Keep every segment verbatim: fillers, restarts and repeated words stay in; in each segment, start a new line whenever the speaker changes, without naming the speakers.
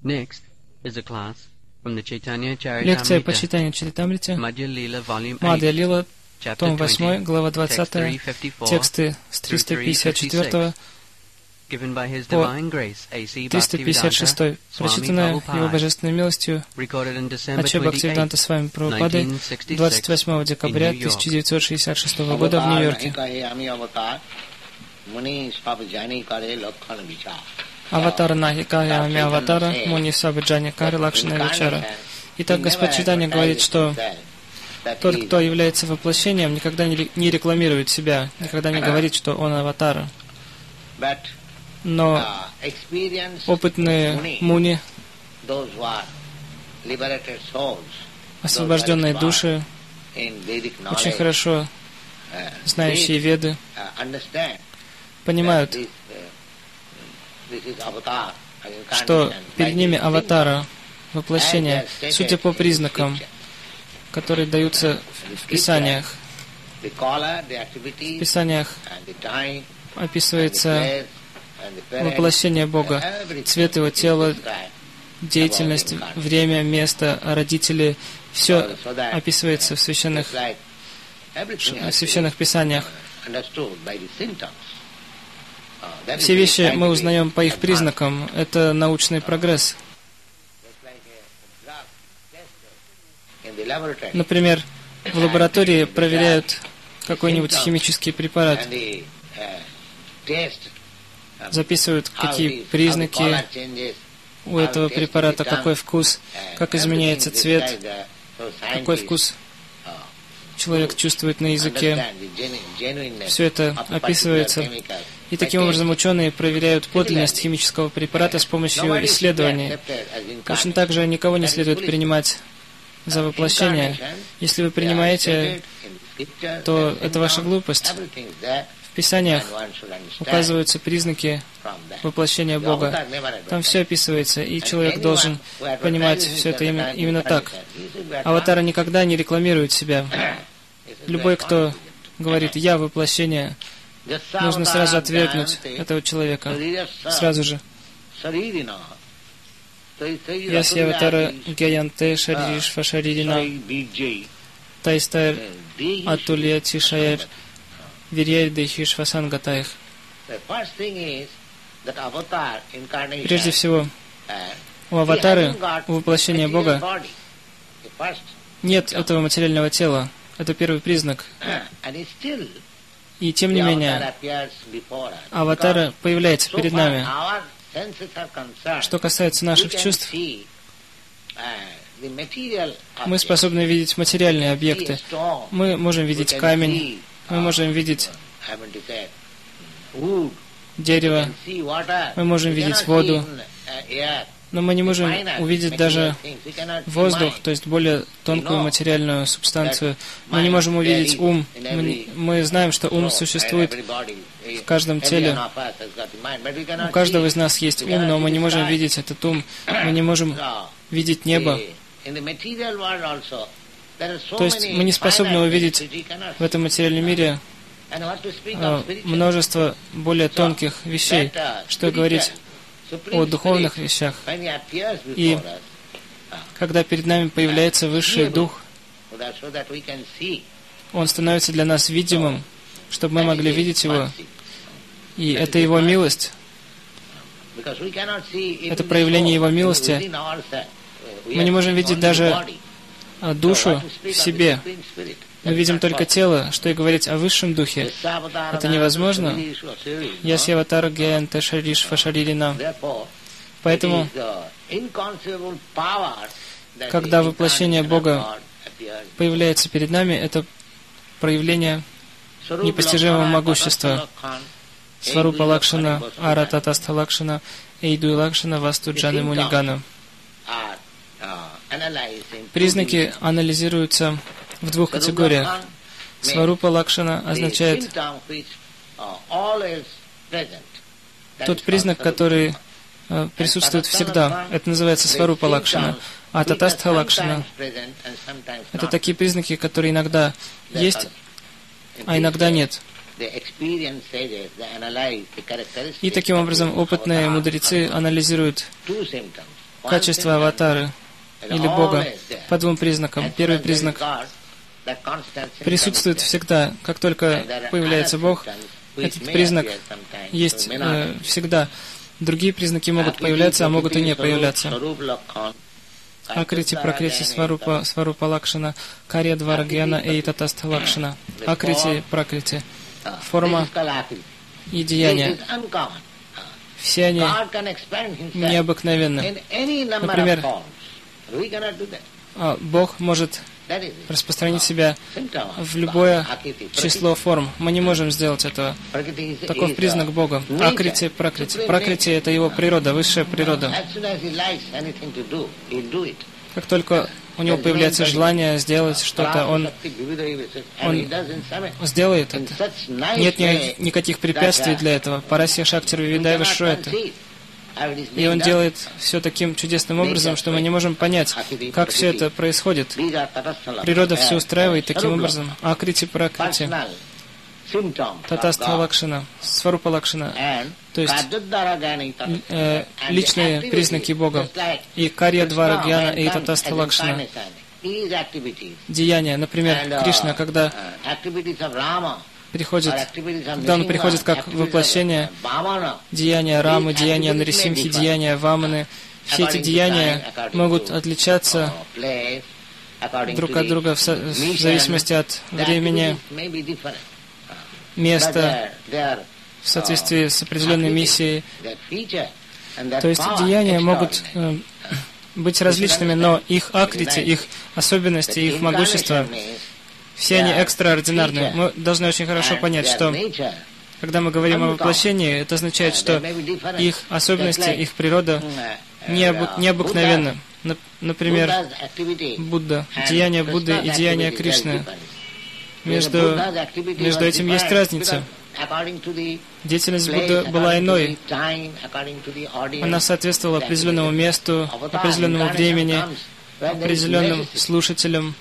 Лекция по читанию Чаритамриты, Мадхья Лила, том восьмой, глава двадцатая, тексты с триста пятьдесят четвёртого по триста пятьдесят шестой, прочитанная Его Божественной милостью Ачарья Бхактивиданта Свами Прабхупадой двадцать восьмого декабря тысяча девятьсот шестьдесят шестого года в Нью-Йорке. Аватара Нахикая Ами Аватара Муни Сабаджани Кари Лакшана Вичара. Итак, Господь Чайтанья говорит, что тот, кто является воплощением, никогда не рекламирует себя, никогда не говорит, что он аватар. Но опытные муни, освобожденные души, очень хорошо знающие Веды, понимают, что перед ними аватара, воплощение, судя по признакам, которые даются в Писаниях. В Писаниях описывается воплощение Бога, цвет Его тела, деятельность, время, место, родители. Все описывается в священных, в священных Писаниях. Все вещи мы узнаем по их признакам. Это научный прогресс. Например, в лаборатории проверяют какой-нибудь химический препарат, записывают, какие признаки у этого препарата, какой вкус, как изменяется цвет, какой вкус человек чувствует на языке. Все это описывается. И таким образом ученые проверяют подлинность химического препарата с помощью исследований. Точно так же никого не следует принимать за воплощение. Если вы принимаете, то это ваша глупость. В Писаниях указываются признаки воплощения Бога. Там все описывается, и человек должен понимать все это именно, именно так. Аватары никогда не рекламируют себя. Любой, кто говорит «я воплощение», нужно сразу отвергнуть этого человека. Сразу же. Ясья аватара гьяянте шариришва шаририна тайстайр атулья тишайр вирьяр дейхишва сангатайх. Прежде всего, у аватары, у воплощения Бога, нет этого материального тела. Это первый признак. И тем не менее, аватара появляется перед нами. Что касается наших чувств, мы способны видеть материальные объекты. Мы можем видеть камень, мы можем видеть дерево, мы можем видеть воду, но мы не можем увидеть даже воздух, то есть более тонкую материальную субстанцию. Мы не можем увидеть ум. Мы, мы знаем, что ум существует в каждом теле. У каждого из нас есть ум, но мы не можем видеть этот ум. Мы не можем видеть небо. То есть мы не способны увидеть в этом материальном мире множество более тонких вещей, что говорить о духовных вещах. И когда перед нами появляется Высший Дух, Он становится для нас видимым, чтобы мы могли видеть Его. И это Его милость. Это проявление Его милости. Мы не можем видеть даже душу в себе. Мы видим только тело, что и говорить о Высшем Духе. Это невозможно. Ясья аватара гьяянте шариришва шаририна. Поэтому, когда воплощение Бога появляется перед нами, это проявление непостижимого могущества. Сварупа Лакшана, Арататаста Лакшана, Эйду Лакшана, Васту Джаны Мунигана. Признаки анализируются в двух категориях. Сварупа Лакшана означает тот признак, который э, присутствует всегда. Это называется Сварупа Лакшана. А Татастха Лакшана — это такие признаки, которые иногда есть, а иногда нет. И таким образом опытные мудрецы анализируют качества аватары или Бога по двум признакам. Первый признак присутствует всегда. Как только появляется Бог, этот признак есть э, всегда. Другие признаки могут появляться, а могут и не появляться. Акрити, пракрити, сварупа, сварупа лакшана, карья двара гьяна и татаста лакшана. Акрити, пракрити. Форма и деяния. Все они необыкновенны. Например, Бог может распространить себя в любое число форм. Мы не можем сделать этого. Таков признак Бога. Акрити, пракрити. Пракрити — это его природа, высшая природа. Как только у него появляется желание сделать что-то, он, он сделает это. Нет ни, никаких препятствий для этого. Парасья Шактир Вивидайва Шруэта. И он делает все таким чудесным образом, что мы не можем понять, как все это происходит. Природа все устраивает таким образом. Акрити, пракрити. Татаста лакшана, сварупа лакшана. То есть э, личные признаки Бога. И карья двара гьяна и татаста лакшана. Деяния. Например, Кришна, когда приходит, когда он приходит как воплощение, деяния Рамы, деяния Нарисимхи, деяния Ваманы, все эти деяния могут отличаться друг от друга в, со, в зависимости от времени, места, в соответствии с определенной миссией. То есть деяния могут э, быть различными, но их акрити, их особенности, их могущество, все они экстраординарные. Мы должны очень хорошо понять, что когда мы говорим о воплощении, это означает, что их особенности, их природа необы- необыкновенна. Например, Будда, деяния Будды и деяния Кришны. Между, между этим есть разница. Деятельность Будды была иной. Она соответствовала определенному месту, определенному времени, определенным слушателям.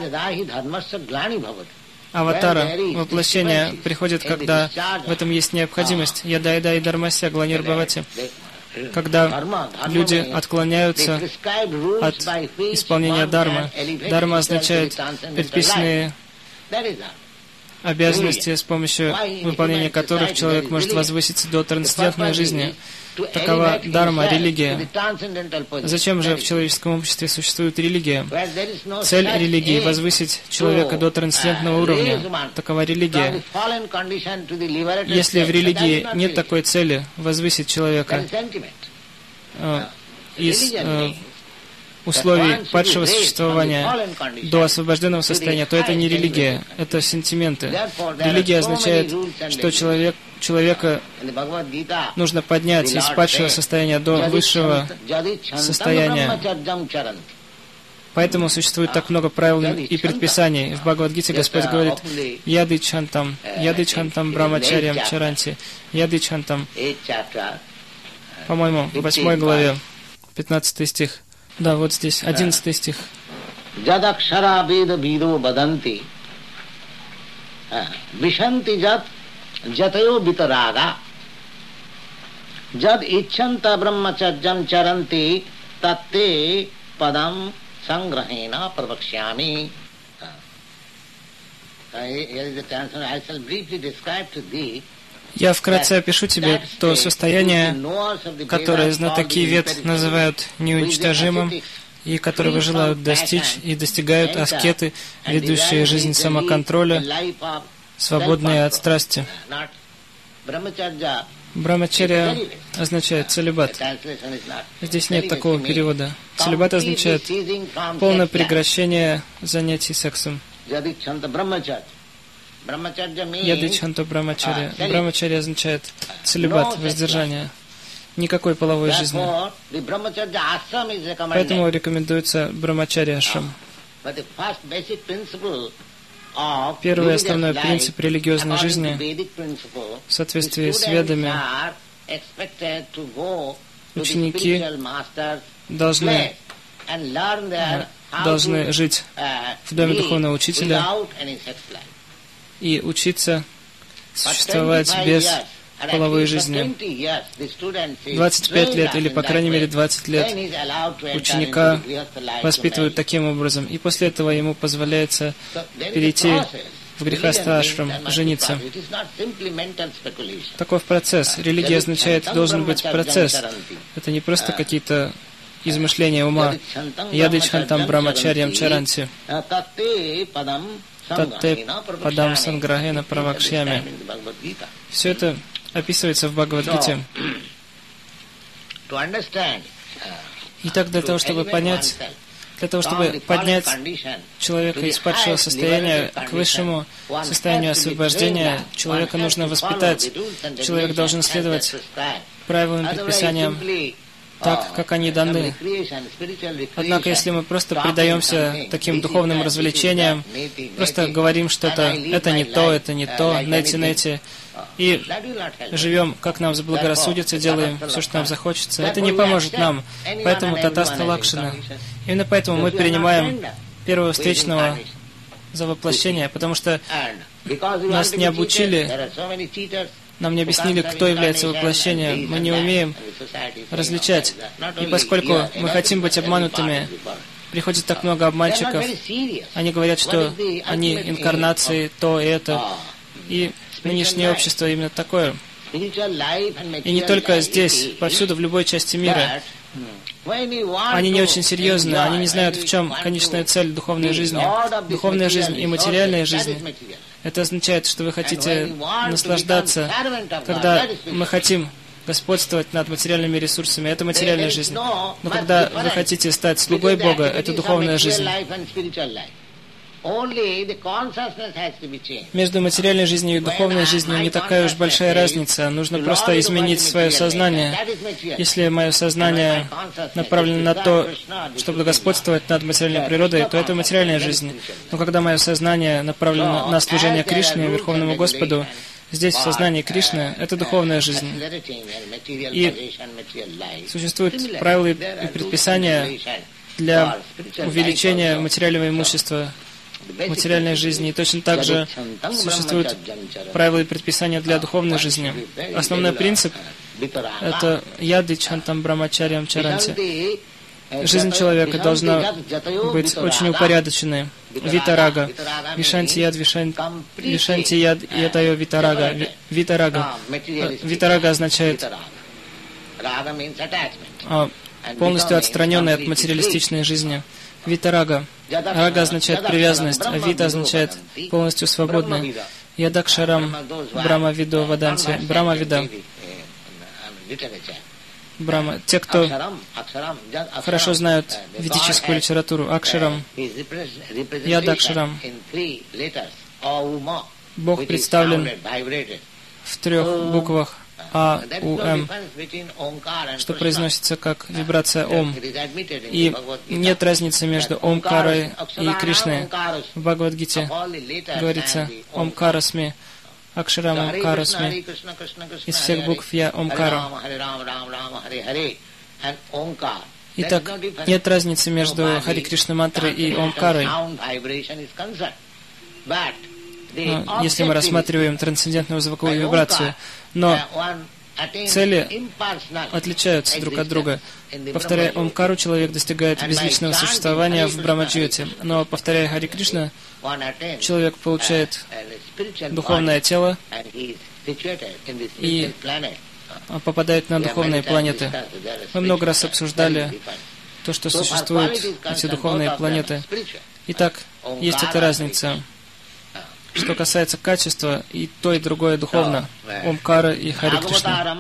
Аватара, воплощение, приходит, когда в этом есть необходимость. Яда-яда и дармася гланирбхавати. Когда люди отклоняются от исполнения дармы. Дарма означает предписанные обязанности, с помощью выполнения которых человек может возвыситься до трансцендентной жизни. Такова дарма, религия. Зачем же в человеческом обществе существует религия? Цель религии — возвысить человека до трансцендентного уровня. Такова религия. Если в религии нет такой цели возвысить человека э, из э, условий падшего существования до освобожденного состояния, то это не религия, это сентименты. Религия означает, что человек, человека нужно поднять из падшего состояния до высшего состояния. Поэтому существует так много правил и предписаний. В Бхагавад-гите Господь говорит: «Яды чантам, яды чантам брамачарьям чаранти, яды чантам». По-моему, в восьмой главе, пятнадцатый стих. Да, вот здесь, одиннадцатый стих.
Джадакшара веда видо баданти, вишанти джад джатайо битарага, джад иччанта брахмачарьям чаранти, татте падам санграхена правакшями.
Я вкратце опишу тебе то состояние, которое знатоки Вед называют неуничтожимым, и которого желают достичь и достигают аскеты, ведущие жизнь самоконтроля, свободные от страсти. Брамачарья означает целибат. Здесь нет такого перевода. Целибат означает полное прекращение занятий сексом. Ядичханто брамачарья. Брамачарья означает целибат, воздержание. Никакой половой жизни. Поэтому рекомендуется брамачарья ашрам. Первый основной принцип религиозной жизни в соответствии с ведами: ученики должны, должны жить в доме духовного учителя и учиться существовать без половой жизни. двадцать пять лет или, по крайней мере, двадцать лет ученика воспитывают таким образом, и после этого ему позволяется перейти в грехастха-ашрам, жениться. Таков процесс. Религия означает, должен быть процесс. Это не просто какие-то измышления ума. Ядичхантам брамачарьям чаранти. Татте падам санграхена правакшьями. Все это описывается в Бхагавад-гите. Итак, для того, чтобы понять, для того, чтобы поднять человека из падшего состояния к высшему состоянию освобождения, человека нужно воспитать. Человек должен следовать правилам и предписаниям так, как они даны. Однако, если мы просто предаемся таким духовным развлечениям, просто говорим что-то, это не то, это не то, нети-нети, и живем, как нам заблагорассудится, делаем все, что нам захочется, это не поможет нам. Поэтому татаста лакшана. Именно поэтому мы принимаем первого встречного за воплощение, потому что нас не обучили, нам не объяснили, кто является воплощением. Мы не умеем различать. И поскольку мы хотим быть обманутыми, приходит так много обманщиков. Они говорят, что они инкарнации, то и это. И нынешнее общество именно такое. И не только здесь, повсюду, в любой части мира. Они не очень серьезны, они не знают, в чем конечная цель духовной жизни. Духовная жизнь и материальная жизнь. Это означает, что вы хотите наслаждаться, когда мы хотим господствовать над материальными ресурсами. Это материальная жизнь. Но когда вы хотите стать слугой Бога, это духовная жизнь. Между материальной жизнью и духовной жизнью не такая уж большая разница. Нужно просто изменить свое сознание. Если мое сознание направлено на то, чтобы господствовать над материальной природой, то это материальная жизнь. Но когда мое сознание направлено на служение Кришне, Верховному Господу, здесь, в сознании Кришны, это духовная жизнь. И существуют правила и предписания для увеличения материального имущества, материальной жизни. И точно так же существуют правила и предписания для духовной жизни. Основной принцип — это ядичхантам брамачарьям чаранти. Жизнь человека должна быть очень упорядоченной. Витарага. Вишанти яд, вишанти яд, ятайо витарага. Витарага. Витарага означает полностью отстраненный от материалистичной жизни. Витарага. Рага означает привязанность, а вита означает полностью свободный. Ядакшарам брамавидо ваданти. Брамавида. Брама. Те, кто хорошо знают ведическую литературу, Акшарам, Ядакшарам. Бог представлен в трех буквах А, У, М, что произносится как вибрация Ом. И нет разницы между Омкарой и Кришной. В Бхагавад-гите говорится Омкарасми, Акшарам Омкарасми. Из всех букв я Омкара. Итак, нет разницы между Хари Кришна мантрой и Омкарой. Ну, если мы рассматриваем трансцендентную звуковую вибрацию, но цели отличаются друг от друга. Повторяя Омкару, человек достигает безличного существования в Брамаджьоте, но повторяя Хари Кришна, человек получает духовное тело и попадает на духовные планеты. Мы много раз обсуждали то, что существуют эти духовные планеты. Итак, есть эта разница. Что касается качества, и то, и другое духовно. Омкара и Хари Кришна.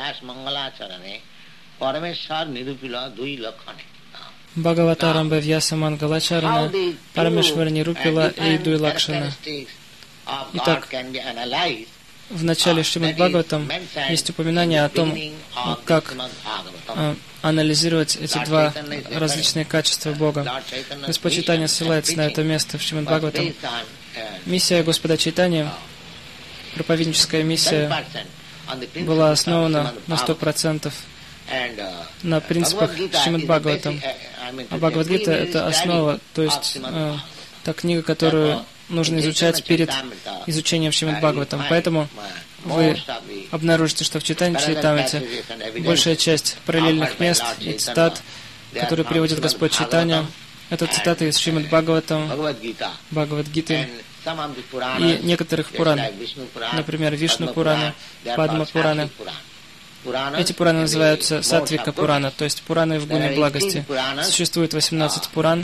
Бхагаватарамбе Вьяса Мангалачарана, Парамешвара Нирупила и Дуй Лакшана. Итак, в начале Шримад Бхагаватам есть упоминание о том, как анализировать эти два различные качества Бога. Господь Чайтанья ссылается на это место в Шримад Бхагаватам. Миссия Господа Чайтаньи, проповедническая миссия, была основана на сто процентов на принципах Шримад Бхагаватам. А Бхагавад-гита — это основа, то есть э, та книга, которую нужно изучать перед изучением Шримад Бхагаватам. Поэтому вы обнаружите, что в Чайтанье Чаритамрите большая часть параллельных мест и цитат, которые приводит Господь Чайтанья, это цитаты из Шримад Бхагаватам, Бхагавад-гиты и некоторых Пуран, например, Вишну Пураны, Падма Пураны. Эти Пураны называются Сатвика Пурана, то есть Пураны в гуне благости. Существует восемнадцать Пуран,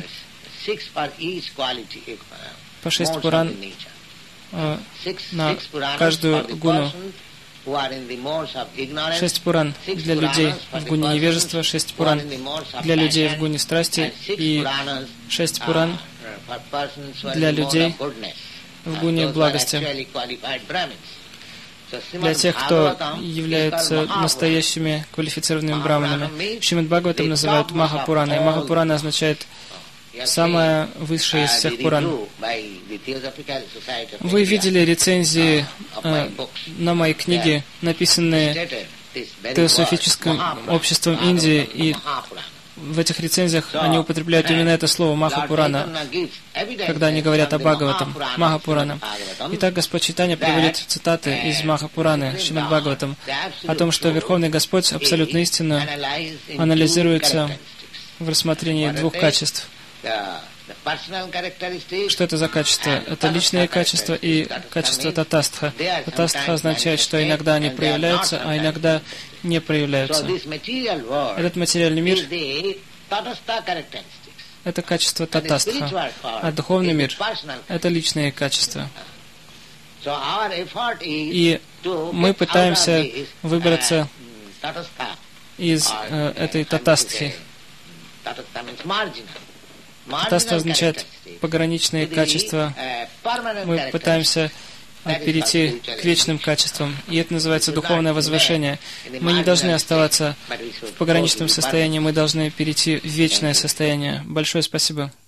по шесть Пуран э, на каждую гуну. Шесть Пуран для людей в гуне невежества, шесть Пуран для людей в гуне страсти и шесть Пуран для людей в гуне благости. Для тех, кто является настоящими квалифицированными браманами. Шримад Бхагаватам называют Маха-Пурана, и Маха-Пурана означает самая высшая из всех Пуран. Вы видели рецензии э, на мои книги, написанные Теософическим обществом Индии, и в этих рецензиях они употребляют именно это слово Маха-Пурана, когда они говорят о Бхагаватам, Маха-Пурана. Итак, Господь Чайтанья приводит цитаты из Маха-Пураны, Шримад Бхагаватам, о том, что Верховный Господь абсолютно истинно анализируется в рассмотрении двух качеств. Что это за качество? Это личные качества и качество татастха. Татастха означает, что иногда они проявляются, а иногда не проявляются. Этот материальный мир — это качество татастха, а духовный мир — это личные качества. И мы пытаемся выбраться из э, этой татастхи. Татастха означает пограничные качества. Мы пытаемся перейти к вечным качествам, и это называется духовное возвышение. Мы не должны оставаться в пограничном состоянии, мы должны перейти в вечное состояние. Большое спасибо.